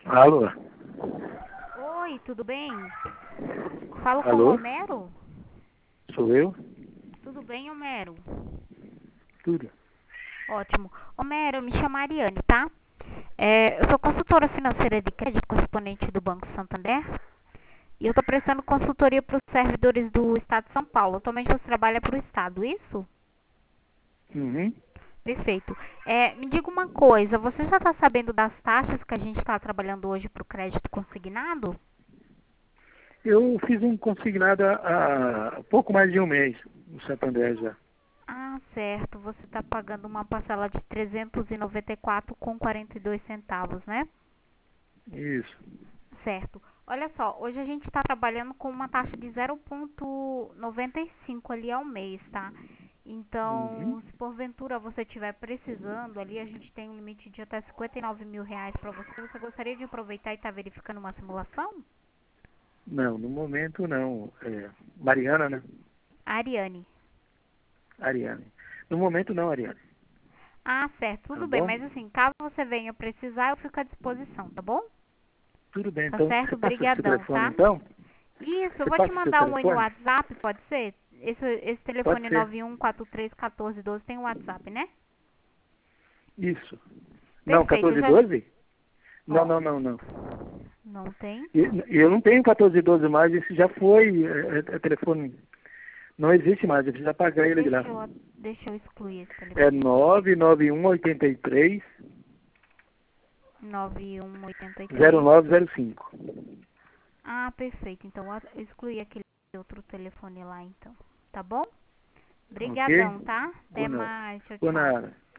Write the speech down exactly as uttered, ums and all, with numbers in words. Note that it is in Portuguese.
Alô? Oi, tudo bem? Falo com o Alô? Homero? Sou eu? Tudo bem, Homero? Tudo. Ótimo. Homero, eu me chamo Ariane, tá? É, eu sou consultora financeira de crédito correspondente do Banco Santander e eu estou prestando consultoria para os servidores do Estado de São Paulo. Atualmente você trabalha para o Estado, isso? Uhum. Perfeito. É, me diga uma coisa, você já está sabendo das taxas que a gente está trabalhando hoje para o crédito consignado? Eu fiz um consignado há há pouco mais de um mês no Santander já. Ah, certo. Você está pagando uma parcela de trezentos e noventa e quatro com quarenta e dois centavos, né? Isso. Certo. Olha só, hoje a gente está trabalhando com uma taxa de zero vírgula noventa e cinco ali ao mês, tá? Uhum. Então, se porventura você estiver precisando ali, a gente tem um limite de até cinquenta e nove mil reais para você. Você gostaria de aproveitar e estar verificando uma simulação? Não, no momento não. É, Mariana, né? Ariane. Ariane. No momento não, Ariane. Ah, certo. Tá Tudo bem, bom? mas assim, caso você venha precisar, eu fico à disposição, tá bom? Tudo bem, Tá então você certo? passa o seu Brigadão, telefone tá? então? Isso, eu Você vou te passa o seu mandar um aí no telefone? WhatsApp, pode ser? Esse, esse Pode telefone ser. nove um quatro três um quatro um dois tem o WhatsApp, né? Isso. Não, Perfeito, eu quatorze já... doze? Não, Ó, não, não, não. não tem? E- Eu não tenho quatorze doze mais, esse já foi, é, é, é telefone. Não existe mais, eu já paguei ele de lá. Deixa eu, deixa eu excluir esse É telefone aqui. nove nove um oito três nove um oito zero três. nove zero cinco. Ah, perfeito. Então eu excluí aquele outro telefone lá, então. Tá bom? Ok? Brigadão, tá? Até Boa, mais. Tchau, boa tchau. nada.